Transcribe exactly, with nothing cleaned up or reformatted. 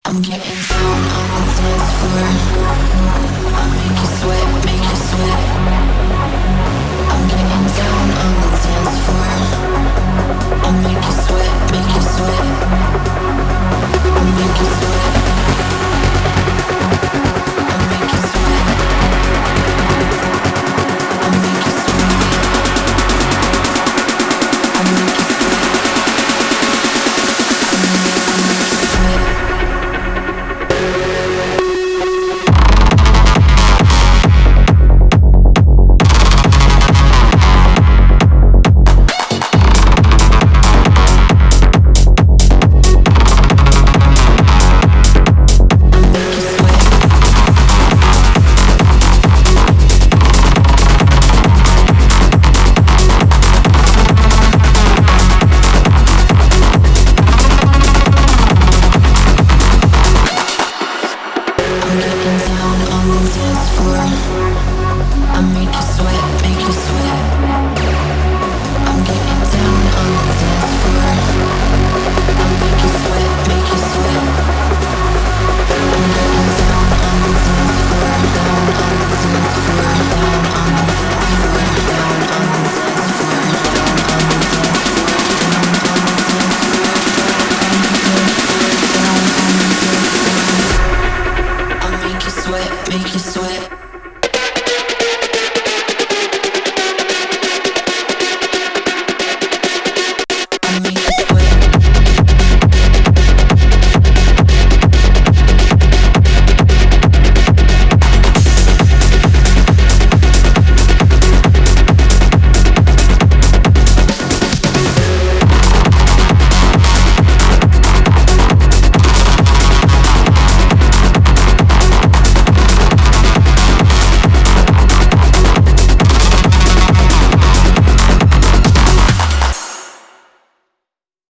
I'm getting down on the dance floor. I make you sweat, make you sweat. I'm getting down on the dance floor. I make you sweat, make you sweat. I make you sweat.